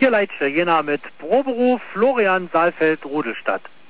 Hier Leitsche, jener mit Proberuf Florian Saalfeld, Rudelstadt.